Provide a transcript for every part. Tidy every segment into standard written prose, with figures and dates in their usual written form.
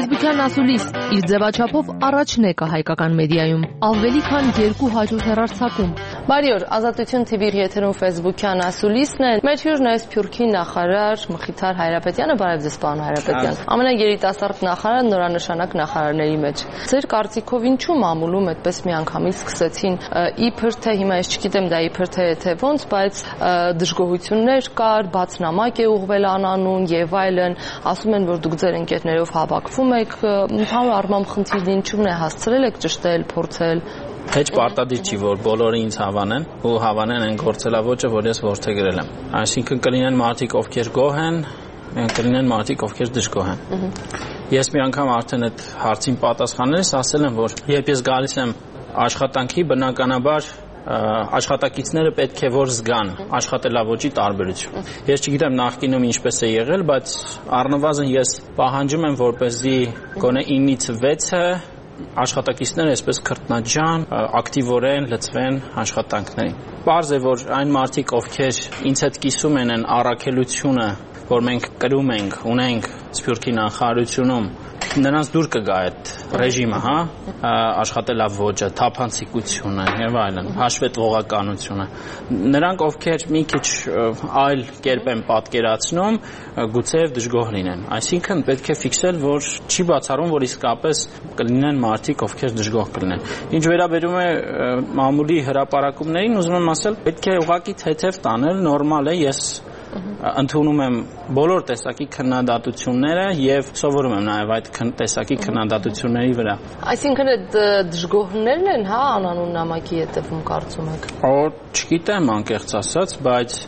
Ֆեյսբուքյան ասուլիս իր ձևաչափով առաջն է հայկական մեդիայում, ավելի քան 200 հեռարձակում։ Բարի օր, Ազատություն TV-ի եթերում Ֆեյսբուքյան ասուլիսն է։ Մեր հյուրն է Սփյուռքի նախարար Մխիթար Հայրապետյանը, բարև ձեզ, պարոն Հայրապետյան։ Ամենաերիտասարդ նախարարը նորանշանակ նախարարների մեջ։ Ձեր կարծիքով ինչու մամուլում այդպես միանգամից սկսեցին իբր թե հիմա ես չգիտեմ դա իբր թե ոնց, բայց դժգոհություններ կար, բաց նամակ է ուղղվել անանուն եւ այլն, ասում են որ դուք ձեր ընկերներով հավաքվում եք, ընդհանուր առմամբ խնդիրն ինչու՞ն է, հասցրել եք ճշտել, փորձել։ Հեչ պարտադիր չի, որ բոլորը ինձ հավանեն ու հավանեն այն գործելավոճը, որ ես որդեգրել եմ։ Այսինքն կլինեն մարդիկ, ովքեր գոհ են, կլինեն մարդիկ, ովքեր դժգոհ են։ Ես մի անգամ արդեն այդ հարցին պատասխանելիս ասել եմ, որ երբ ես գալիս եմ աշխատանքի, բնականաբար աշխատակիցները պետք է որ զգան աշխատելավոճի տարբերություն։ Ես չգիտեմ նախկինում ինչպես է եղել, բայց առնվազն ես պահանջում եմ, որպեսզի գոնե 9-ից 6-ը աշխատակիցները այսպես քրտնաջան, ակտիվորեն լծվեն աշխատանքներին։ Պարզ է, որ այն մարդիկ, ովքեր ինձ հետ կիսում են առաքելությունը, որ մենք կրում ենք, ունենք Սփյուռքի նախարարությունում, նրանց դուր կգա այդ ռեժիմը, աշխատելավոճը, թափանցիկությունը եւ այլն, հաշվետվողականությունը։ Նրանք, ովքեր մի քիչ այլ կերպ են պատկերացնում, գուցեև դժգոհ լինեն։ Այսինքն պետք է ֆիքսել, որ չի բացառում, որ իսկապես կլինեն մարդիկ, ովքեր դժգոհ կլինեն։ Ինչ վերաբերում է մամուլի հրապարակումներին, ուզում եմ ասել, պետք է ուղղակի թեթև տանել, նորմալ է, ես ընդունում եմ բոլոր տեսակի քննադատությունները եւ սովորում եմ նաեւ այդ տեսակի քննադատությունների վրա։ Այսինքն այդ դժգոհներն են, անանուն նամակի հետևում կարծում եք։ Չգիտեմ անկեղծ ասած, բայց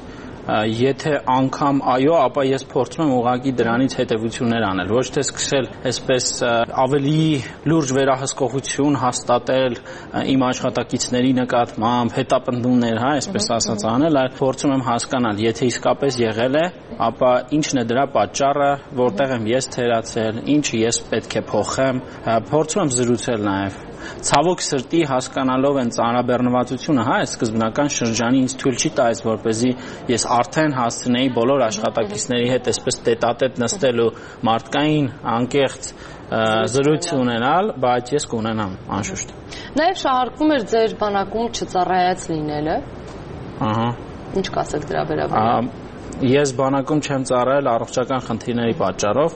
եթե անգամ այո, ապա ես փորձում եմ ուղղակի դրանից հետևություններ անել, ոչ թե սկսել այսպես ավելի լուրջ վերահսկողություն հաստատել իմ աշխատակիցների նկատմամբ, հետապնդումներ, այսպես ասած անել, այլ փորձում եմ հասկանալ, եթե իսկապես եղել է, ապա ինչն է դրա պատճառը, որտեղ եմ ես թերացել, ինչը ես պետք է փոխեմ, փորձում եմ զրուցել նաև ցավոք սրտի հասկանալով են ծանրաբեռնվածությունը, այս սկզբնական շրջանի ինձ թույլ չի տալիս, որպեսզի ես արդեն հասցնեի բոլոր աշխատակիցների հետ այսպես տետատետ նստել ու մարդկային անկեղծ զրույց ունենալ, բայց ես կունենամ անշուշտ։ Նաև շահարկվում էր ձեր բանակում չծառայած լինելը։ Ինչ կասեք դրա վերաբերյալ։ Ես բանակում չեմ ծառայել առողջական խնդիրների պատճառով։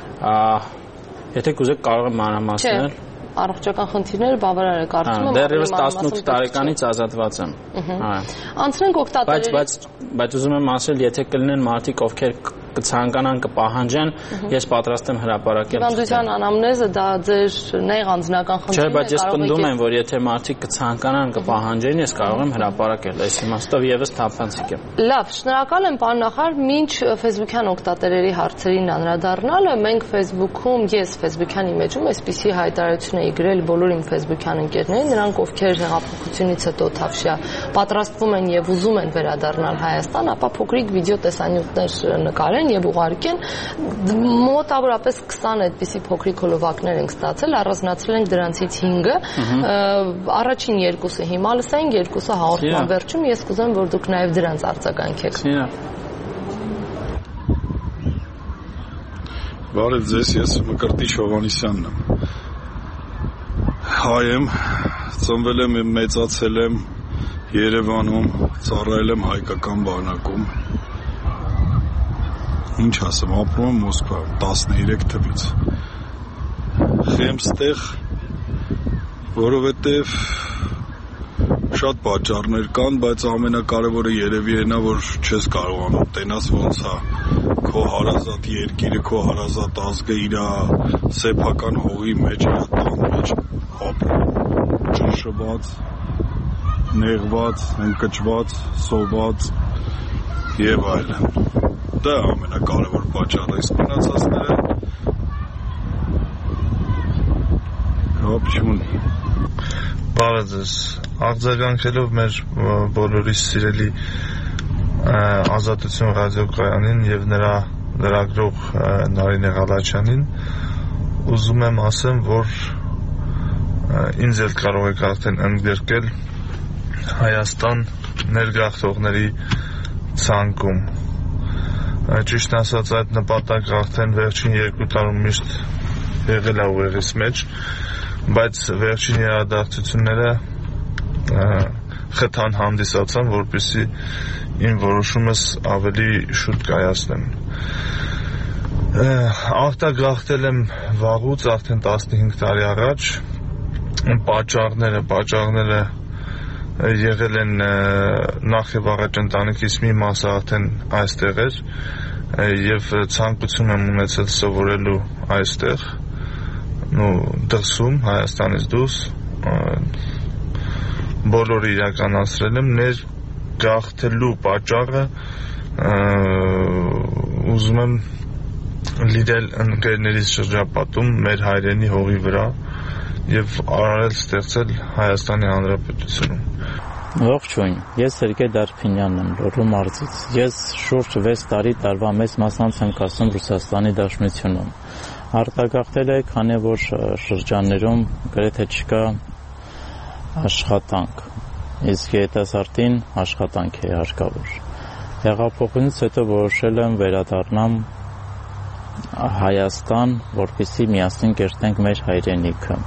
Եթե կուզեք կարող եմ մանրամասնել։ Առողջական խնդիրները բավարար է կարծում եմ։ Դեռևս 18 տարեկանից ազատված եմ։ Անցնենք օգտատերերի։ Բայց ուզում եմ ասել, եթե կլինեն մարդիկ, ովքեր կցանկանան, կպահանջեն, ես պատրաստ եմ հրապարակել։ Հիվանդության անամնեզը դա ձեր նեղ անձնական խնդիրն է։ Չէ, բայց ես պնդում եմ, որ եթե մարդիկ կցանկանան, կպահանջեն, ես կարող եմ հրապարակել, այս իմաստով եւս թափանցիկ եմ։ Լավ, շնորհակալ եմ, պարոն նախարար, մինչ ֆեյսբուքյան օգտատերերի հարցերին անդրադառնալը, մենք ֆեյսբուքում, ես ֆեյսբուքյան իմեջում այսպիսի հայտարարություն էի գրել բոլոր իմ ֆեյսբուքյան ընկերներին, նրանք ովքեր հեղափոխությունից հետո թավշյա պատրաստվում են եւ ուզում են վերադառնալ Հայաստան, ապա փոքրիկ վիդեո տեսանյութեր նկարեն եւ ուղարկեն, մոտավորապես 20 այդպիսի փոքրիկ հոլովակներ ենք ստացել, առանձնացրել ենք դրանցից 5-ը, առաջին 2-ը հիմա լսենք, 2-ը հաղորդման վերջում, ես կուզեմ, որ դուք նաեւ դրանց արձագանքեք։ Բարև ձեզ, ես Մկրտիչ Հովհաննիսյանն եմ։ Հայ եմ, ծնվել եմ, մեծացել եմ Երևանում, ծառայել եմ հայկական բանակում։ Ինչ ասեմ, ապրում եմ Մոսկվա 13 թվից։ Խեմ ստեղ, որովհետև շատ պատճառներ կան, բայց ամենակարևորը երևի այնա, որ չես կարողանում տենաս ոնց է քո հարազատ երկիրը, քո հարազատ ազգը իր սեփական հողի մեջ, իր տան մեջ ապրում, ճնշված, նեղված, ընկճված, սոված եւ այլն։ Դա ամենակարևոր պատճառը, իսկ մնացածները հապ չունի։ Բարև ձեզ, արձագանքելով մեր բոլորիս սիրելի Ազատություն ռադիոկայանին եւ նրա լրագրող Նարինե Ղալաչյանին, ուզում եմ ասեմ, որ ինձ էլ կարող եք արդեն ընդգրկել Հայաստան ներգաղթողների ցանկում։ Ճիշտ ասած, այդ նպատակը արդեն վերջին 2 տարում միշտ եղել է ուղեղիս մեջ, բայց վերջին իրադարձությունները խթան հանդիսացան, որպեսզի իմ որոշումս ավելի շուտ կայացնեմ։ Արտագաղթել եմ վաղուց, արդեն 15 տարի առաջ, պատճառները եղել են նախ եւ առաջ ընտանիքիս մի մասը արդեն այստեղ էր եւ ցանկություն եմ ունեցել սովորելու այստեղ դրսում Հայաստանից դուրս բոլորը իրականացրել եմ ներգաղթելու պատճառը ուզում եմ լիդել ընկերներից շրջապատում մեր հայրենի հողի վրա եւ արարել ստեղծել Հայաստանի Հանրապետությունում։ Ողջույն, ես Սերգեյ Դարփինյանն եմ, Լոռու մարզից։ Ես շուրջ 6 տարի տարվա մեծ մասամբ եմ կասում Ռուսաստանի Դաշնությունում։ Արտագաղթել է, քանի որ շրջաններում գրեթե չկա աշխատանք, իսկ երիտասարդին աշխատանք է հարկավոր։ Հեղափոխությունից հետո որոշել եմ վերադառնամ Հայաստան, որպեսզի միասին կերտենք մեր հայրենիքը։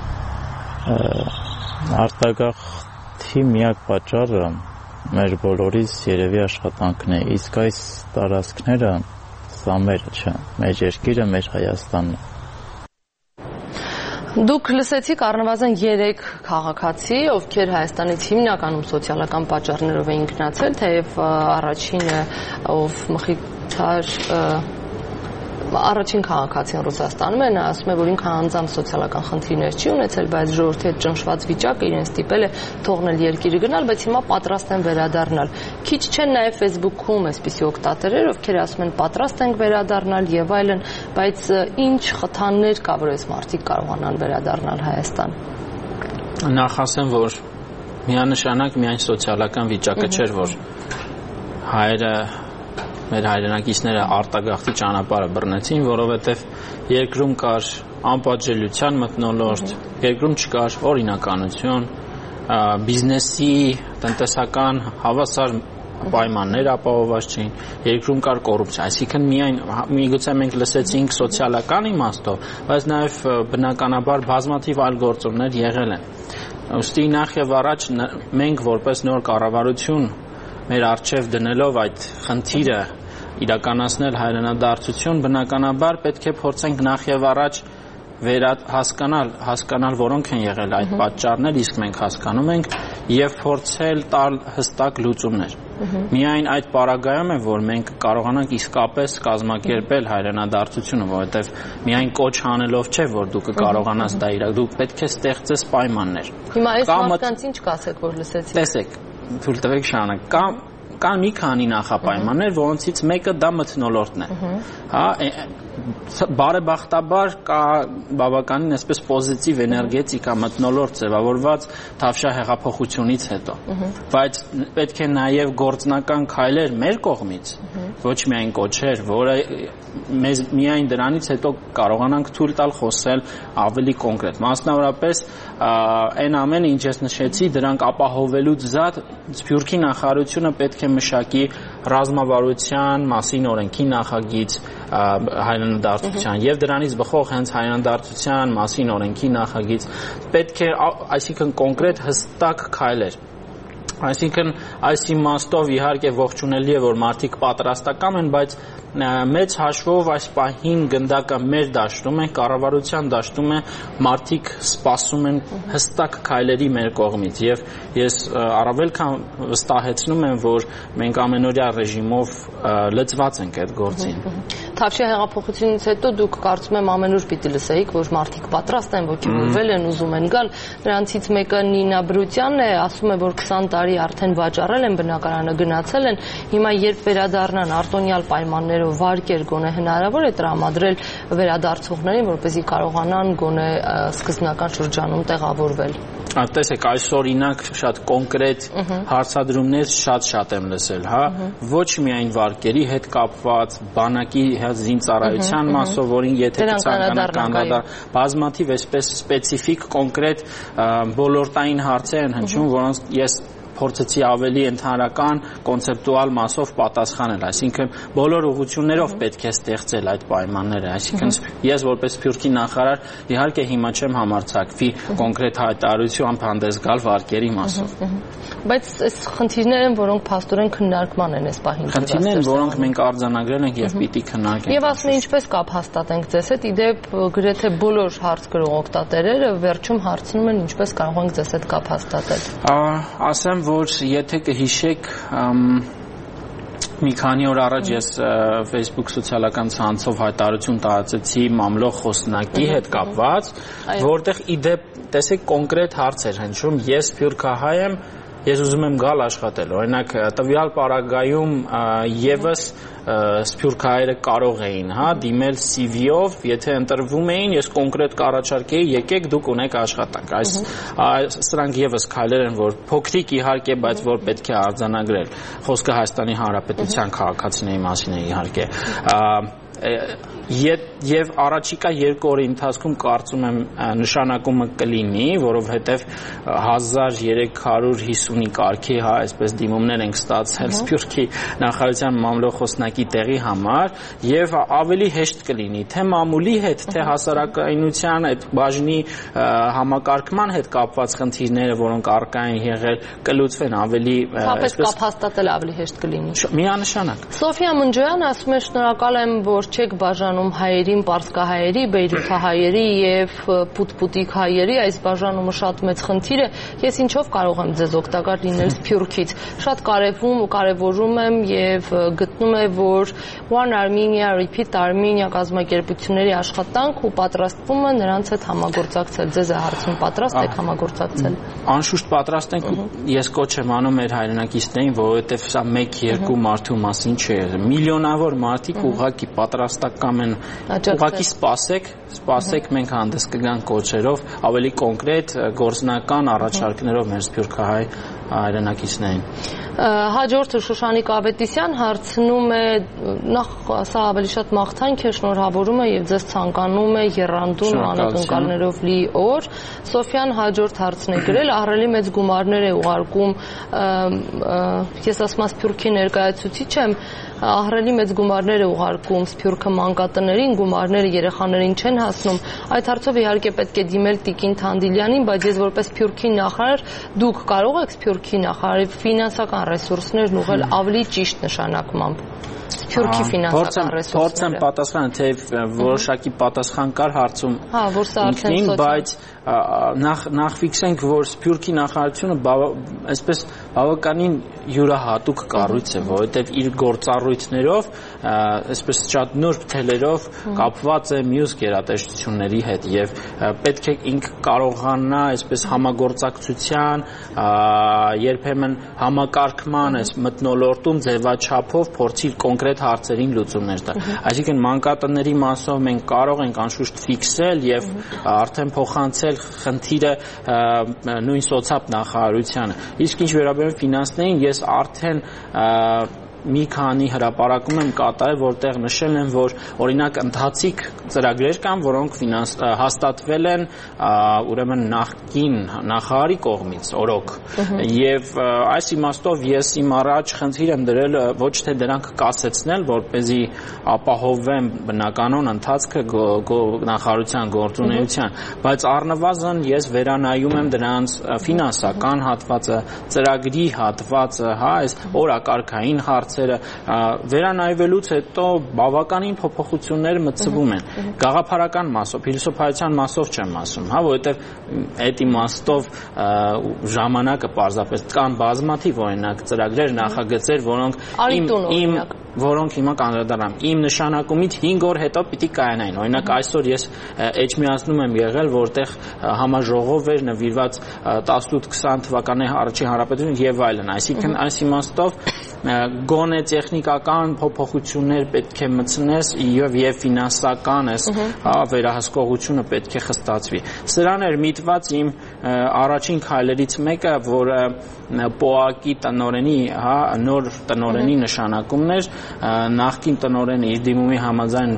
Արտագաղթի միակ պատճառը մեր բոլորիս երևի աշխատանքն է, իսկ այս տարածքները սա մերը չէ, մեր երկիրը, մեր Հայաստանն է։ Դուք լսեցիք առնվազն 3 քաղաքացի, ովքեր Հայաստանից հիմնականում սոցիալական պատճառներով էին գնացել, թեև առաջինը, ով Մխիթար առաջին քաղաքացին Ռուսաստանում է, նա ասում է, որ ինքը անձամբ սոցիալական խնդիրներ չի ունեցել, բայց ժողովրդի հետ ճնշված վիճակը իրեն ստիպել է թողնել երկիրը գնալ, բայց հիմա պատրաստ են վերադառնալ։ Քիչ չեն նաև Facebook-ում այսպիսի օգտատերեր, ովքեր ասում են պատրաստ ենք վերադառնալ եւ այլն, բայց ինչ խթաններ կա, որ այս մարդիկ կարողանան վերադառնալ Հայաստան։ Նախ ասեմ, որ միանշանակ միայն սոցիալական վիճակը չէր, որ հայերը մեր հայրենակիցները արտագաղթի ճանապարհը բռնեցին, որովհետև երկրում կար անպատժելիության մթնոլորտ, երկրում չկար օրինականություն, բիզնեսի, տնտեսական հավասար պայմաններ ապահովված չէին, երկրում կար կոռուպցիա, այսինքն միգուցե մենք լսեցինք սոցիալական իմաստով, բայց նաև բնականաբար բազմաթիվ այլ գործոններ եղել են։ Ուստի նախ եւ առաջ մենք որպես նոր կառավարություն մեր առջև դնելով այդ խնդիրը իրականացնել հայրենադարձություն, բնականաբար պետք է փորձենք նախ եւ առաջ հասկանալ որոնք են եղել այդ պատճառներ, իսկ մենք հասկանում ենք եւ փորձել տալ հստակ լուծումներ։ Միայն այդ պարագայում է, որ մենք կարողանանք իսկապես կազմակերպել հայրենադարձությունը, որովհետեւ միայն կոչ անելով չէ, որ դու կկարողանաս դա իրական, դու պետք է ստեղծես պայմաններ։ Հիմա այս մարդկանց ինչ կասեք, որ լսեցիք։ Տեսեք, թույլ տվեք շարունակ, կան մի քանի նախապայմաններ, որոնցից մեկը դա մթնոլորտն է։ Հա, բարեբախտաբար կա բավականին այսպես պոզիտիվ էներգետիկա մթնոլորտ ձևավորված Թավշյա հեղափոխությունից հետո, բայց պետք է նաև գործնական քայլեր մեր կողմից, ոչ միայն կոչեր, որը մեզ միայն դրանից հետո կարողանանք թույլ տալ խոսել ավելի կոնկրետ։ Մասնավորապես այն ամենը, ինչ ես նշեցի, դրանք ապահովելուց զատ Սփյուռքի նախարարությունը պետք է մշակի ռազմավարության մասին օրենքի նախագիծ հայրենադարձության եւ դրանից բխող հենց հայրենադարձության մասին օրենքի նախագիծ պետք է, այսինքն կոնկրետ հստակ քայլեր։ Այսինքն այս իմաստով իհարկե ողջունելի է, որ մարդիկ պատրաստական են, բայց մեծ հաշվով այս պահին գնդակը մեր դաշտում է, կառավարության դաշտում է, մարդիկ սպասում են հստակ քայլերի մեր կողմից եւ ես առավել քան վստահեցնում եմ, որ մենք ամենօրյա ռեժիմով լծված ենք այդ գործին։ Թավշյա հեղափոխությունից հետո դուք կարծում եմ ամենուր պիտի լսեիք, որ մարդիկ պատրաստ են, ոգևորվել են, ուզում են գալ։ Նրանցից մեկը Նինա Բրուտյանն է, ասում է, որ 20 տարի արդեն վաճառել են, բնակարանը գնացել են, հիմա երբ վերադառնան արտոնյալ պայմաններով վարկեր գոնե հնարավոր է տրամադրել վերադարձողներին, որպեսզի կարողանան գոնե սկզբնական շրջանում տեղավորվել։ Տեսեք, այս օրինակ շատ կոնկրետ հարցադրումներ շատ եմ լսել, հա, ոչ միայն վարկերի հետ կապված, բանակի զինծառայության մասով, որին եթե ցանկանան բազմաթիվ այսպես սպეციფიկ կոնկրետ ոլորտային հարցեր են հնչում, որոնց ես փորձեցի ավելի ընդհանրական կոնցեպտուալ մասով պատասխանել, այսինքն բոլոր ուղղություններով պետք է ստեղծել այդ պայմանները, այսինքն ես որպես Սփյուռքի նախարար իհարկե հիմա չեմ համարձակվի կոնկրետ հայտարարությամբ հանդես գալ վարկերի մասով։ Բայց այս խնդիրներ են, որոնք փաստորեն քննարկման են այս պահին։ Խնդիրներ, որոնք մենք արձանագրել ենք եւ պիտի քննարկենք։ Եվ ասում են ինչպես կապ հաստատենք ձեզ հետ, իդեպ գրեթե բոլոր հարց գրող օգտատերերը վերջում հարցնում են ինչպես կարող ենք ձեզ հետ կապ հաստատել։ Ասեմ, որ եթե կհիշեք մի քանի օր առաջ ես Facebook սոցիալական ցանցով հայտարարություն տարածեցի մամլոյ խոսնակի հետ կապված, որտեղ իդեպ տեսեք կոնկրետ հարց էր հնչում, ես սփյուռքահայ եմ, ես ուզում եմ գալ աշխատել, օրինակ տվյալ պարագայում եւս սփյուռքահայերը կարող էին, դիմել CV-ով, եթե ընտրվում էին, ես կոնկրետ կառաջարկեի, եկեք դուք ունեք աշխատանք։ Սրանք եւս քայլեր են, որ փոքրիկ իհարկե, բայց որ պետք է արձանագրել։ Խոսքը Հայաստանի Հանրապետության քաղաքացիների մասին է իհարկե։ Եվ առաջիկա 2 օրի ընթացքում կարծում եմ նշանակումը կլինի, որովհետև 1350-ի կարգի, այսպես դիմումներ ենք ստացել Սփյուռքի նախարարության մամլոյ խոսնակի տեղի համար, եւ ավելի հեշտ կլինի թե մամուլի հետ, թե հասարակայնության այդ բաժնի համակարգման հետ կապված խնդիրները, որոնք առկա են եղել, կլուծվեն ավելի այսպես կապ հաստատել ավելի հեշտ կլինի։ Միանշանակ։ Սոֆիա Մնջոյան ասում է շնորհակալ եմ, որ չեք բաժանում հայերին, պարսկահայերի, բեյրութահայերի եւ պուտպուտիկ հայերի, այս բաժանումը շատ մեծ խնդիր է։ Ես ինչով կարող եմ ձեզ օգտակար լինել Սփյուռքից։ Շատ կարևորում եմ եւ գտնում եմ, որ One Armenia Repeat Armenia կազմակերպությունների աշխատանք ու պատրաստվում է նրանց հետ համագործակցել։ Ձեզ է հարցում, պատրաստ եք համագործակցել։ Անշուշտ պատրաստ ենք, ես կոչ եմ անում մեր հայրենակիցներին, որովհետեւ սա 1-2 մարդու մասին չէ։ Միլիոնավոր մարդիկ ուղղակի պատրաստական են, ուղղակի սպասեք, մենք հանդես կգանք կոչերով, ավելի կոնկրետ գործնական առաջարկներով մեր սփյուռքահայ հայրենակիցներին։ Հաջորդը Շուշանիկ Ավետիսյան հարցնում է, նախ սա ավելի շատ մաղթանք է, շնորհավորում է եւ ձեզ ցանկանում է եռանդուն անակնկալներով լի օր։ Սոֆիան հաջորդ հարցն է գրել, ահռելի մեծ գումարներ է ուղարկում, ես ասում եմ Սփյուռքի ներկայացուցիչ եմ, ահռելի մեծ գումարներ է ուղարկում Սփյուռքը մանկատներին, գումարները երեխաներին չեն հասնում։ Այդ հարցով իհարկե պետք է դիմել Տիկին Թանդիլյանին, բայց ես որպես Սփյուռքի նախարար, դուք կարող եք Սփյուռքի նախարարի ֆինանսական ռեսուրսներն ուղղել ավելի ճիշտ նշանակմամբ։ Սփյուռքի ֆինանսական ռեսուրսները։ Փորձեմ պատասխանել, թե որոշակի պատասխան կար հարցում։ Որ սա արդեն բայց նախ ֆիքսենք, որ Սփյուռքի նախարարությունը այսպես բավականին յուրահատուկ կառույց է, որովհետև իր գործառույթներով, այսպես շատ նուրբ թելերով կապված է մյուս գերատեսչությունների հետ եւ պետք է ինքը կարողանա այսպես համագործակցության, երբեմն համակարգման, այս մթնոլորտում ձևաչափով փորձի կոնկրետ հարցերին լուծումներ տալ։ Այսինքն մանկատների մասով մենք կարող ենք անշուշտ ֆիքսել եւ արդեն փոխանցել խնդիրը նույն սոցիալ նախարարությանը։ Իսկ ինչ վերաբերում ֆինանսներին, ես արդեն մի քանի հրապարակում եմ կատարել, որտեղ նշել են, որ օրինակ ընթացիկ ծրագրեր կան, որոնք հաստատվել են ուրեմն նախկին նախարարի կողմից օրոք։ Եւ այս իմաստով ես իմ առաջ խնդիր եմ դրել ոչ թե դրանք կասեցնել, որպեսզի ապահովեմ բնականon ընթացքը նախարարության գործունեության, բայց առնվազն ես վերանայում եմ դրանց ֆինանսական հատվածը, ծրագրի հատվածը, այս օրակարգային հարցերը վերանայվելուց հետո բավականին փոփոխություններ մտցվում են։ Գաղափարական մասով, փիլիսոփայության մասով չեմ ասում, որովհետև այդ իմաստով ժամանակը պարզապես կան բազմաթիվ օրինակ ծրագրեր, նախագծեր, որոնք հիմա կանդրադառնամ իմ նշանակումից 5 օր հետո պիտի կայանային։ Օրինակ այսօր ես Էջմիածնում եմ եղել, որտեղ համաժողով էր նվիրված 18-20 թվականի առաջին հանրապետություն եւ այլն։ Այսինքն այս իմաստով գոնե տեխնիկական փոփոխություններ պետք է մտցնես եւ ֆինանսական էս վերահսկողությունը պետք է խստացվի։ Սրան էր միտված իմ առաջին քայլերից մեկը, որը ՊՕԱԿ-ի տնօրենի, նոր տնօրենի նշանակումն էր, նախկին տնօրենը իր դիմումի համաձայն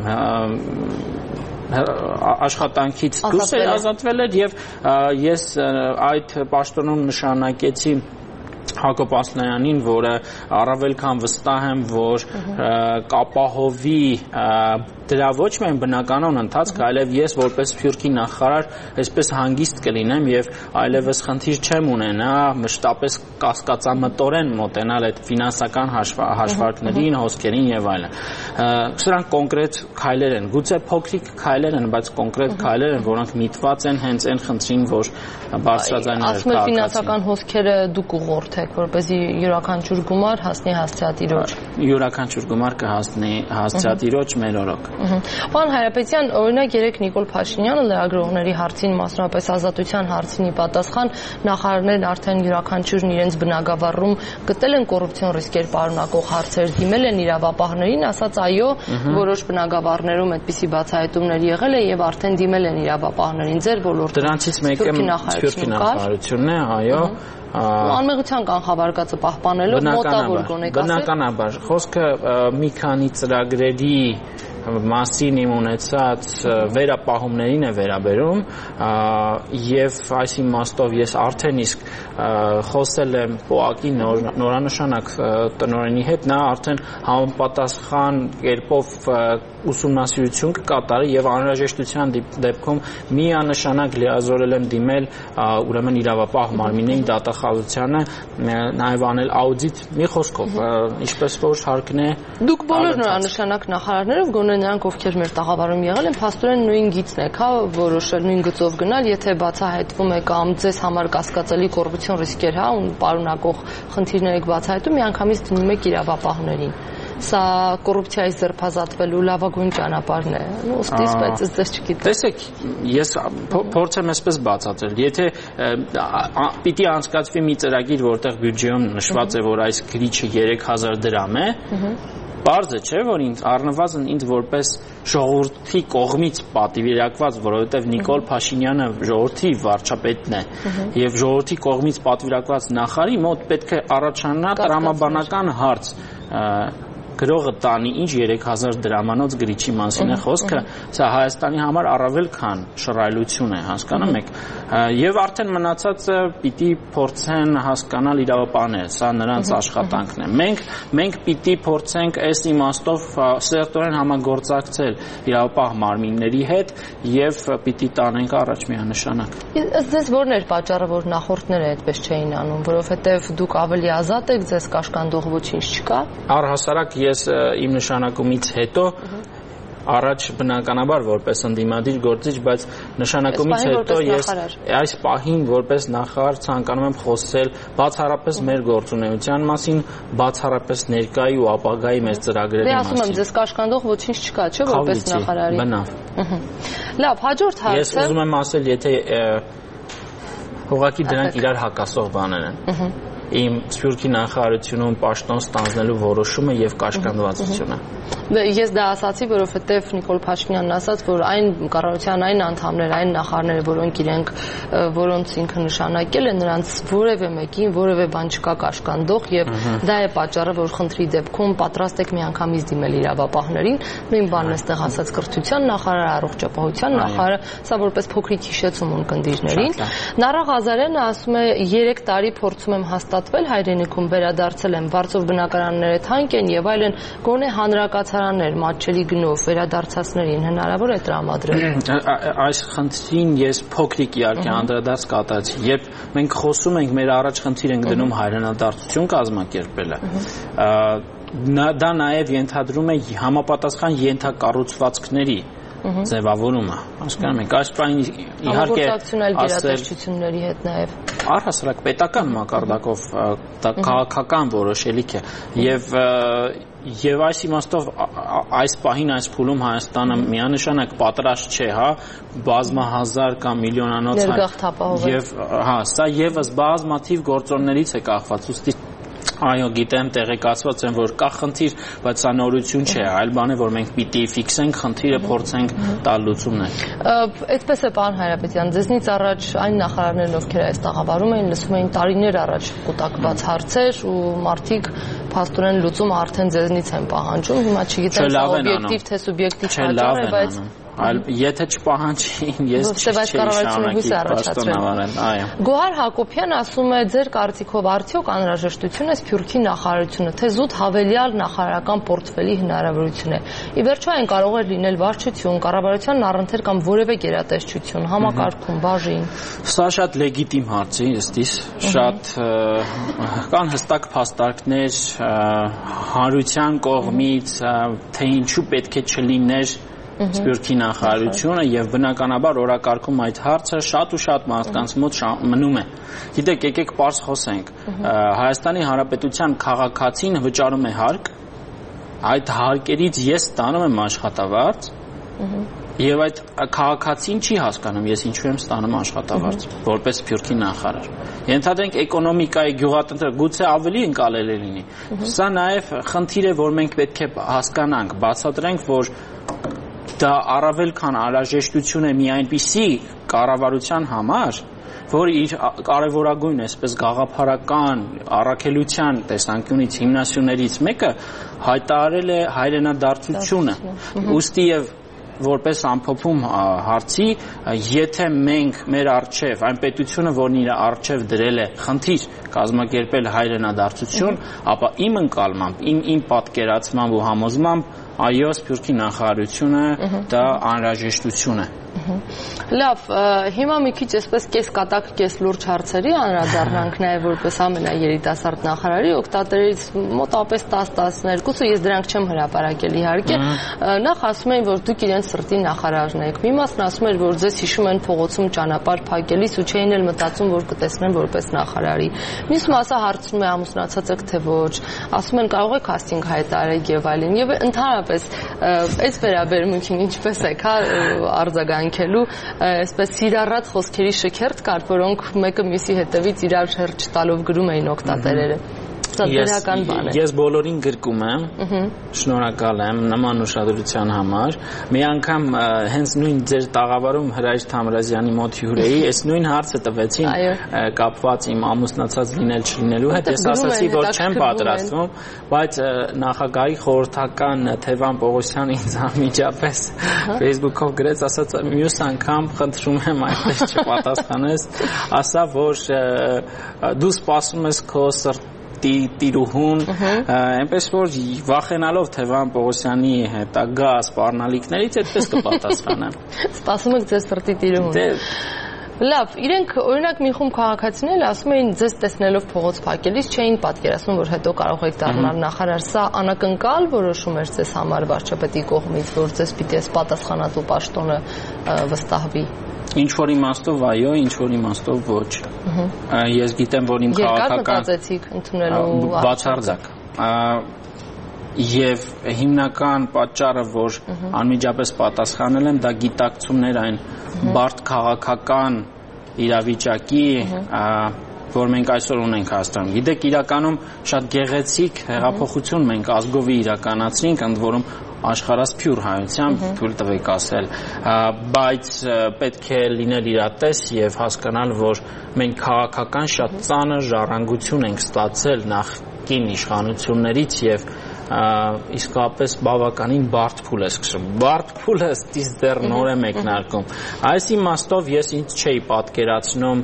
աշխատանքից դուրս է ազատվել էր եւ ես այդ պաշտոնում նշանակեցի Հակոբ Ասլանյանին, որը առավել քան վստահ եմ, որ կապահովի դրա ոչ միայն բնականon ընթացքը, այլև ես որպես Սփյուռքի նախարար այսպես հանգիստ կլինեմ եւ այլևս խնդիր չեմ ունենա մշտապես կասկածամտորեն մոտենալ այդ ֆինանսական հաշվարկներին, հոսքերին եւ այլն։ Սրանք կոնկրետ քայլեր են, գուցե փոքրիկ քայլեր են, բայց կոնկրետ քայլեր են, որոնք միտված են հենց այն խնդրին, որ բարձրաձայնել ասում եք ֆինանսական հոսքերը դուք ուղղորդեք, որպեսզի յուրաքանչյուր գումար հասնի հասցեատիրոջ։ Յուրաքանչյուր գումար կհասնի հասցեատիրոջ մեր օրոք։ Պարոն Հայրապետյան, օրինակ երեք Նիկոլ Փաշինյանը լրագրողների հարցին, մասնավորապես ազատության հարցին պատասխան նախարարներն արդեն յուրաքանչյուրն իրենց բնագավառում գտել են կոռուպցիոն ռիսկեր պարունակող հարցեր, դիմել են իրավապահներին, ասաց այո, որոշ բնագավառներում այդպիսի բացահայտումներ եղել է եւ արդեն դիմել են իրավապահներին ձեր ոլորտում։ Դրանցից մեկը Սփյուռքի նախարարությունն է, այո։ Անմեղության կանխավարկածը պահպանելով մոտավոր գոնե կասեք։ Բնականաբար, խոսքը մի քանի ծրագրերի մասին իմ ունեցած վերապահումներին է վերաբերում եւ այս իմաստով ես արդեն իսկ խոսել եմ ՊՕԱԿ-ի նորանշանակ տնօրենի հետ, նա արդեն համապատասխան կերպով ուսումնասիրություն կկատարի եւ անհրաժեշտության դեպքում միանշանակ լիազորել եմ դիմել ուրեմն իրավապահ մարմիններին, դատախազությանը, նաեւ անել աուդիտ, մի խոսքով, ինչպես որ հարկն է։ Դուք բոլոր նորանշանակ նախարարներով գոնե նրանք, ովքեր մեր տաղավարում եղել են, փաստորեն նույն գիծն եք, հա, որոշել նույն գծով գնալ, եթե բացահայտվում է կամ ձեզ համար կասկածելի կոռուպցիոն ռիսկեր, հա, ու պարունակող խնդիրներ եք բացահայտում, միանգամից դիմում եք իրավապահներին։ Սա կոռուպցիայից ձերբազատվելու լավագույն ճանապարհն է։ Ոստից, բայց ձեզ չգիտեմ։ Տեսեք, ես փորձեմ այսպես բացատրել։ Եթե պիտի անցկացվի մի ծրագիր, որտեղ բյուջեում նշված է, որ այս գրիչը 3000 դրամ է, Պարզ է, չէ, որ առնվազն ինձ որպես ժողովրդի կողմից պատվիրակված, որովհետև Նիկոլ Փաշինյանը ժողովրդի վարչապետն է, եւ ժողովրդի կողմից պատվիրակված նախարարի մոտ պետք է առաջանա տրամաբանական հարց գրողը տանի ինչ 3000 դրամանոց գրիչի մասին է խոսքը, սա Հայաստանի համար առավել քան շռայլություն է, հասկանում եք, եւ արդեն մնացածը պիտի փորձեն հասկանալ իրավապահները, սա նրանց աշխատանքն է։ Մենք պիտի փորձենք այս իմաստով սերտորեն համագործակցել իրավապահ մարմինների հետ եւ պիտի տանենք առաջ միանշանակ։ Ըստ ձեզ ո՞րն էր պատճառը, որ նախորդները այդպես չէին անում, որովհետեւ դուք ավելի ազատ եք, ձեզ կաշկանդող ոչինչ չկա։ Առհասարակ ես իմ նշանակումից հետո առաջ բնականաբար որպես ընդդիմադիր գործիչ, բայց նշանակումից հետո ես այս պահին որպես նախարար ցանկանում եմ խոսել բացառապես մեր գործունեության մասին, բացառապես ներկայի ու ապագայի մեր ծրագրերի մասին։ Ասում եմ, ձեզ կաշկանդող ոչինչ չկա, չէ՞, որպես նախարարի։ Բնավ։ Լավ, հաջորդ հարցը։ Ես ուզում եմ ասել, եթե ուղղակի դրանք իրար հակասող բաներ են։ Իմ Սփյուռքի նախարարությունում պաշտոն ստանձնելու որոշումը եւ կաշկանդվածությունը։ Ես դա ասացի, որովհետեւ Նիկոլ Փաշինյանն ասաց, որ այն կառավարության այն անդամներ, այն նախարարները, որոնց ինքը նշանակել է, նրանց որևէ մեկին որևէ բան չկա կաշկանդող եւ դա է պատճառը, որ խնդրի դեպքում պատրաստ եք միանգամից դիմել իրավապահներին, նույն բանն է ստեղ ասած կրթության նախարարը, առողջապահության նախարարը, սա որպես փոքրիկ հիշեցում ունկնդիրներին։ Նարա Ղազարյանը ասում է 3 տարի փորձում եմ հաստատվել հայրենիքում, վերադարձել եմ, բարձով բնակարանները թանկ են եւ այլն, գոնե հանրակացարաններ մատչելի գնով վերադարձածներին հնարավոր է տրամադրել։ Այս խնդրին ես փոքրիկ իհարկե անդրադարձ կատարեցի, երբ մենք խոսում ենք, մեր առաջ խնդիր ենք դնում հայրենադարձություն կազմակերպելը։ Դա նաև ենթադրում է համապատասխան ենթակառուցվածքների ձևավորումը, հասկանում եք, այս բանը իհարկե գերատեսչությունների հետ նաև առհասարակ պետական մակարդակով քաղաքական որոշելիք է եւ այս իմաստով այս պահին այս փուլում Հայաստանը միանշանակ պատրաստ չէ, հա, բազմահազար կամ միլիոնանոց եւ հա, սա եւս բազմաթիվ գործոններից է կախված, ուստի այո, գիտեմ, տեղեկացված եմ, որ կա խնդիր, բայց սա նորություն չէ, այլ բան է, որ մենք պիտի ֆիքսենք խնդիրը, փորձենք տալ լուծումներ։ Այդպես է, պարոն Հայրապետյան, ձեզնից առաջ այն նախարարներն, ովքեր այս տաղավարում էին, լսում էին տարիներ առաջ կուտակված հարցեր ու մարդիկ փաստորեն լուծումը արդեն ձեզնից են պահանջում, հիմա չգիտեմ, սա օբյեկտիվ թե սուբյեկտիվ պատճառ է, բայց այլ եթե չպահանջին, ես այո։ Գոհար Հակոբյան ասում է, ձեր կարծիքով արդյոք անհրաժեշտություն է Սփյուռքի նախարարությունը, թե զուտ հավելյալ նախարարական պորտֆելի հնարավորություն է։ Ի վերջո այն կարող է լինել վարչություն, կառավարության առընթեր կամ որևէ գերատեսչություն, համակարգում, բաժին։ Սա շատ լեգիտիմ հարց է, ըստիս, շատ կան հստակ փաստարկներ հանրության կողմից, թե ինչու պետք է չլիներ Սփյուռքի նախարարությունը եւ բնականաբար օրակարգում այդ հարցը շատ ու շատ մարդկանց մոտ մնում է։ Գիտեք, եկեք պարզ խոսենք։ Հայաստանի Հանրապետության քաղաքացին վճարում է հարկ, այդ հարկերից ես ստանում եմ աշխատավարձ եւ այդ քաղաքացին չի հասկանում ես ինչու եմ ստանում աշխատավարձ որպես Սփյուռքի նախարար։ Ենթադրենք էկոնոմիկայի գյուղատնտեսություն գուցե ավելի ընկալել է լինի։ Սա նաեւ խնդիր է, որ մենք պետք է հասկանանք, բացատրենք, որ դա առավել քան անհրաժեշտություն է մի այնպիսի կառավարության համար, որ իր կարևորագույն այսպես գաղափարական առաքելության տեսանկյունից հիմնասյուներից մեկը հայտարարել է հայրենադարձությունը։ Ուստի եւ որպես ամփոփում հարցի, եթե մենք մեր արչև, այն պետությունը, որն իր արչև դրել է խնդիր կազմակերպել հայրենադարձություն, ապա իմ ընկալմամբ, իմ պատկերացմամբ ու համոզմամբ, այո, Սփյուռքի նախարարությունը դա անհրաժեշտություն է։ Լավ, հիմա մի քիչ այսպես կես կատակ, կես լուրջ հարցերի անդրադառնանք նաև որպես ամենաերիտասարդ նախարարի օգտատերերից մոտավորապես 10-12-ը ես դրանք չեմ հրապարակել իհարկե։ Նախ ասում էին, որ դուք իրենց սրտի նախարարն եք։ Մի մասն ասում էր, որ ձեզ հիշում են փողոցում ճանապարհ փակելիս ու չէին էլ մտածում, որ կտեսնեն որպես նախարարի։ Մյուս մասը հարցնում է ամուսնացած եք թե ոչ։ Ասում են կարող եք կաստինգ հայտարարեք եւ այլն։ Եվ ընդհանրապես այս վերաբերմունքին ինչպես եք արձագանքելու, այսպես սիրառած խոսքերի շքերթ կար, որոնք մեկը մյուսի հետևից իրար շերտ չտալով գրում էին օգտատերերը։ Ես բոլորին գրկում եմ, շնորհակալ եմ նման ուշադրության համար։ Մի անգամ հենց նույն ձեր տաղավարում Հրայր Թամրազյանի մոտ հյուր էի, այս նույն հարցը տվեցին կապված իմ ամուսնացած լինել չլինելու հետ, ես ասացի, որ չեմ պատրաստվում, բայց նախագահի խորհրդական Թևան Պողոսյանը ինձ անմիջապես Facebook-ով գրեց, ասաց մյուս անգամ խնդրում եմ այդպես չպատասխանես, ասա, որ դու սպասում ես քո տիրուհուն, այնպես որ վախենալով Թևան Պողոսյանի հետագա սպառնալիքներից այդպես կպատասխանեմ։ Սպասում եք ձեզ սրտի տիրուհուն։ Լավ, իրենք օրինակ մի խումբ քաղաքացիներ ասում էին ձեզ տեսնելով փողոց փակելիս չէին պատկերացնում, որ հետո կարող եք դառնալ նախարար։ Սա անակնկալ որոշում էր ձեզ համար վարչապետի կողմից, որ ձեզ պիտի պատասխանատու պաշտոնը վստահվի։ Ինչ որ իմաստով այո, ինչ որ իմաստով ոչ։ Ես գիտեմ, որ իմ քաղաքական մտածեցիք ընդունելու բացարձակ եւ հիմնական պատճառը, որ անմիջապես պատասխանել եմ, դա գիտակցումներ այն բարդ քաղաքական իրավիճակի, որ մենք այսօր ունենք Հայաստանում։ Գիտեք, իրականում շատ գեղեցիկ հեղափոխություն մենք ազգովի իրականացրինք, ընդ որում աշխարհասփյուր հայությամբ թույլ տվեք ասել, բայց պետք է լինել իրատես եւ հասկանալ, որ մենք քաղաքական շատ ծանր ժառանգություն ենք ստացել նախկին իշխանություններից եւ իսկապես բավականին բարդ փուլ է սկսում։ Բարդ փուլը ստից դեռ նոր է մեկնարկում։ Այս իմաստով ես ինձ չէի պատկերացնում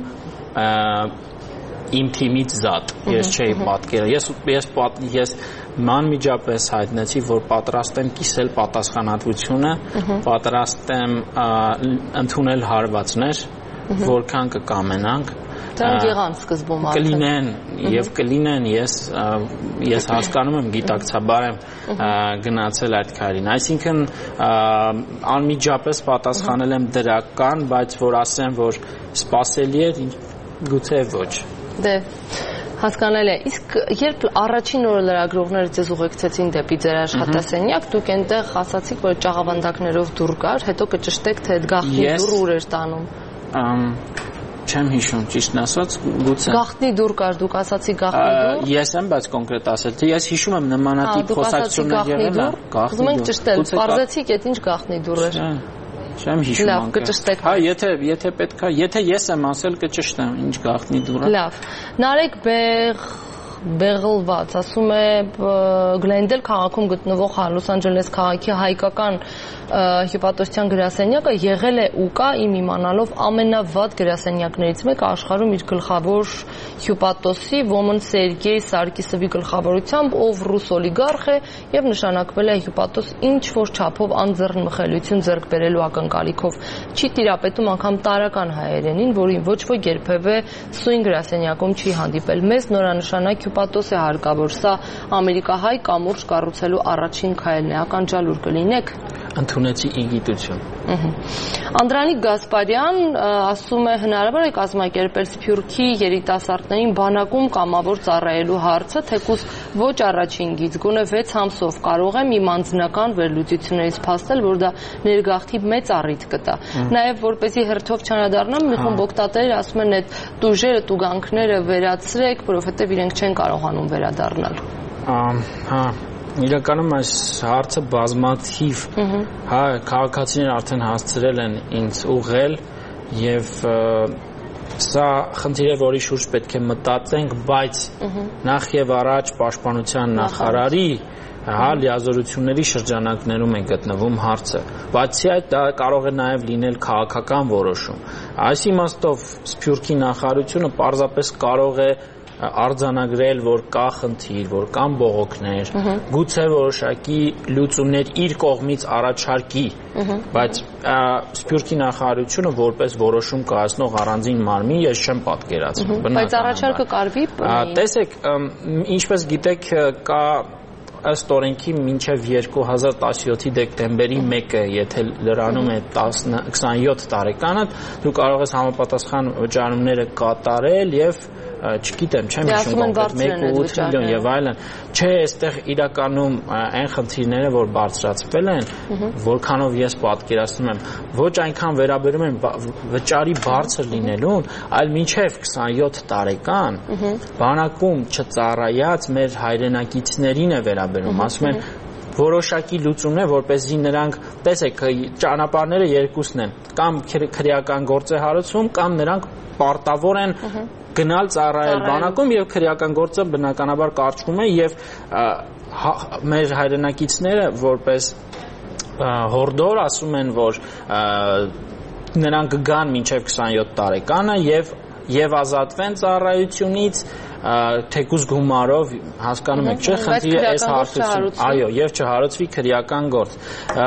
իմ թիմից զատ, ես չէի պատկերացնում, ես մանմիջապես հայտնեցի, որ պատրաստ եմ կիսել պատասխանատվությունը, պատրաստ եմ ընդունել հարվածներ, որքան կկամենանք։ Դրանք եղան սկզբում կլինեն եւ կլինեն, ես հասկանում եմ, գիտակցաբար եմ գնացել այդ քայլին, այսինքն անմիջապես պատասխանել եմ դրական, բայց որ ասեմ, որ սпасելի է, գուցե ոչ։ Դե հասկանալի է։ Իսկ երբ առաջին օրը լրագրողները ձեզ ուղեկցեցին դեպի ձեր աշխատասենյակ, դուք այնտեղ ասացիք, որ ճաղավանդակներով դուռ կար, հետո կճշտեք, թե այդ գաղտնի դուռը ուր էր տանում։ Չեմ հիշում, ճիշտն ասած, գուցե։ Գաղտնի դուռ կար, դուք ասացիք գաղտնի դուռ։ Ես եմ, բայց կոնկրետ ասել, թե ես հիշում եմ նմանատիպ խոսակցություններ եղել են։ Ուզում ենք ճշտել, պարզեցիք, այդ ինչ գաղտնի դուռ էր։ Չեմ հիշում անգամ։ Լավ, կճշտեք։ Հա, եթե պետքա, եթե ես եմ ասել, կճշտեմ, ինչ գաղտնի դուռ է։ Լավ։ Նարեկ Բեղ բեղլված, ասում է Գլենդել քաղաքում գտնվող Լոս Անջելես քաղաքի հայկական հյուպատոսության գրասենյակը եղել է ու կա իմ իմանալով ամենավատ գրասենյակներից մեկը աշխարհում իր գլխավոր հյուպատոսի Ոմն Սերգեյ Սարկիսովի գլխավորությամբ, ով ռուս օլիգարխ է եւ նշանակվել է հյուպատոս ինչ որ չափով անձեռնմխելիություն ձեռք բերելու ակնկալիքով։ Չի տիրապետում անգամ տարական հայերենին, որին ոչ ոք երբևէ սույն գրասենյակում չի հանդիպել։ Մեզ նորանշանակ հյուպատոս է հարկավոր, սա ամերիկահայ կամուրջ կառուցելու առաջին քայլն է, ականջալուր կլինեք։ Ընդունեցի իգիտություն։ Անդրանիկ Գասպարյան ասում է հնարավոր է կազմակերպել Սփյուռքի երիտասարդներին բանակում կամավոր ծառայելու հարցը, թեկուզ ոչ առաջին գիծ, գոնե 6 ամսով կարող եմ իմ անձնական վերլուծություններից փաստել, որ դա ներգաղթի մեծ առիթ կտա։ Նաև որպեսզի հերթով չանադառնամ, մի խումբ օգտատերեր ասում են այդ տուժերը, տուգանքները վերացրեք, որովհետև իրենք չեն կարողանում վերադառնալ։ Իրականում այս հարցը բազմաթիվ քաղաքացիներ արդեն հասցրել են ինձ ուղղել եւ սա խնդիր է, որի շուրջ պետք է մտածենք, բայց նախ եւ առաջ պաշտպանության նախարարի լիազորությունների շրջանակներում է գտնվում հարցը, բացի այդ դա կարող է նաև լինել քաղաքական որոշում։ Այս իմաստով Սփյուռքի նախարարությունը պարզապես կարող է արձանագրել, որ կա խնդիր, որ կան բողոքներ, գուցե որոշակի լուծումներ իր կողմից առաջարկի, բայց Սփյուռքի նախարարությունը որպես որոշում կայացնող առանձին մարմին ես չեմ պատկերացնում։ Բայց առաջարկը կարվի։ Տեսեք, ինչպես գիտեք, կա ըստ օրենքի մինչև 2017-ի դեկտեմբերի 1-ը, եթե լրանում է 27 տարեկանը, դու կարող ես համապատասխան վճարումները կատարել եւ չգիտեմ, չեմ հիշում կոնկրետ 1.8 միլիոն եւ այլն։ Չէ, այստեղ իրականում այն խնդիրները, որ բարձրացվել են, որքանով ես պատկերացնում եմ, ոչ այնքան վերաբերում են վճարի բարձր լինելուն, այլ մինչև 27 տարեկան բանակում չծառայած մեր հայրենակիցներին է վերաբերում, ասում են որոշակի լուծումներ, որպեսզի նրանք, տեսեք, ճանապարհները երկուսն են, կամ քրեական գործ է հարուցվում, կամ նրանք պարտավոր են գնալ ծառայել բանակում եւ քրեական գործը բնականաբար կարճվում է եւ մեր հայրենակիցները որպես հորդոր ասում են, որ նրանք կգան մինչև 27 տարեկանը եւ ազատվեն ծառայությունից թեկուզ գումարով, հասկանում եք, չէ՞, խնդիրը այս հարցում, այո, եւ չհարուցվի քրեական գործ։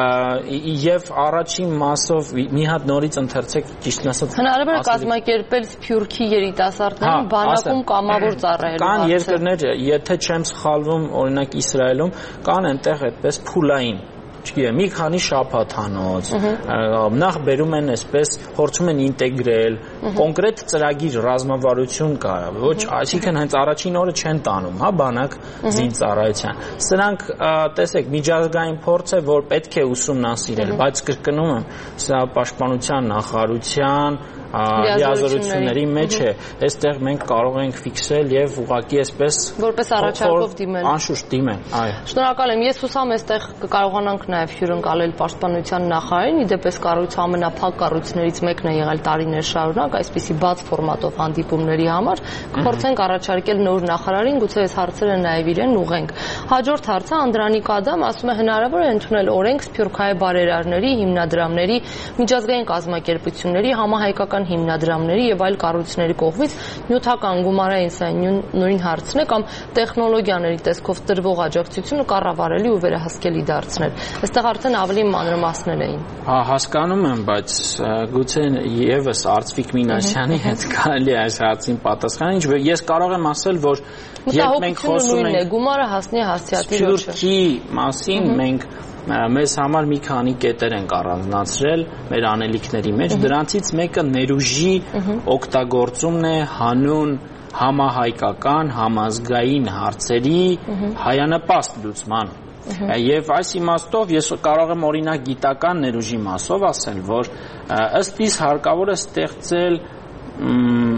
Եվ առաջին մասով մի հատ նորից ընթերցեք, ճիշտն ասած, հնարավոր է կազմակերպել Սփյուռքի երիտասարդներին բանակում կամավոր ծառայելու։ Կան երկրներ, եթե չեմ սխալվում, օրինակ Իսրայելում կան այնտեղ այդպես փուլային չգիտեմ, մի քանի շաբաթանոց, նախ բերում են այսպես, փորձում են ինտեգրել, կոնկրետ ծրագիր, ռազմավարություն կա, ոչ, այսինքն հենց առաջին օրը չեն տանում, բանակ զինծառայության։ Սրանք, տեսեք, միջազգային փորձ է, որ պետք է ուսումնասիրել, բայց կրկնում եմ, սա պաշտպանության նախարարության լիազորությունների մեջ է, այստեղ մենք կարող ենք ֆիքսել եւ ուղղակի այսպես որպես առաջարկով դիմել։ Անշուշտ դիմել, այո։ Շնորհակալ եմ, ես հուսամ այստեղ կկարողանանք նաեւ հյուրընկալել պաշտպանության նախարարին, իդեպ կառույցը ամենափակ կառույցներից մեկն է եղել տարիներ շարունակ, այսպիսի բաց ֆորմատով հանդիպումների համար, կփորձենք առաջարկել նոր նախարարին, գուցե այս հարցերը նաեւ իրեն ուղենք։ Հաջորդ հարցը Անդրանիկ Ադամ ասում է հնարավոր է ընդունել օրենք սփյուռքահայ բարերարների, հիմնադրամների, միջազգային կազմակերպությունների, համահայկական հիմնադրամների եւ այլ կառույցների կողմից նյութական գումարային սա նույն հարցն է կամ տեխնոլոգիաների տեսքով տրվող աջակցությունը կառավարելի ու վերահսկելի դարձնել։ Այստեղ արդեն ավելի մանրամասներ էին։ Հասկանում եմ, բայց գուցե եւս Արծվիկ Մինասյանի հետ կարելի է այս հարցին պատասխանել։ Ես կարող եմ ասել, որ երբ մենք խոսում ենք գումարը հասնի հասցեատի Սփյուռքի մասին, մենք մեզ համար մի քանի կետեր ենք առանձնացրել մեր անելիքների մեջ, դրանցից մեկը ներուժի օգտագործումն է հանուն համահայկական, համազգային հարցերի հայանպաստ լուծման։ Եվ այս իմաստով ես կարող եմ օրինակ գիտական ներուժի մասով ասել, որ ըստ իս հարկավոր է ստեղծել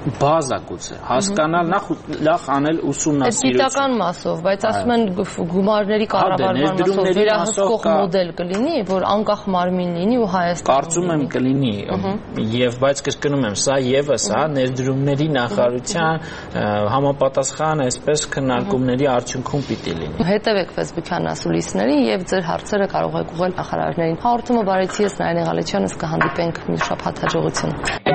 բազա գուցե հասկանալ նախ անել ուսումնասիրություն գիտական մասով, բայց ասում են գումարների կառավարման մասով վերահսկող մոդել կլինի, որ անկախ մարմին լինի ու Հայաստանը։ Կարծում եմ կլինի, եւ բայց կրկնում եմ, սա եւս ներդրումների նախարարության համապատասխան այսպես քննարկումների արդյունքում պիտի լինի։ Հետևեք Facebook-յան ասուլիսներին եւ ձեր հարցերը կարող եք ուղղել նախարարներին։ Հաղորդումը բարեցի ես Նարինե Ղալեչյանս, կհանդիպենք մի շաբաթ հաջողություն։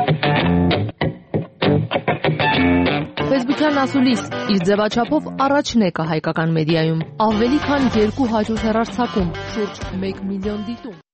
Facebook-յան ասուլիս իր ձևաչափով առաջն է հայկական մեդիայում։ Ավելի քան 200 հեռարձակում, շուրջ 1 միլիոն դիտում։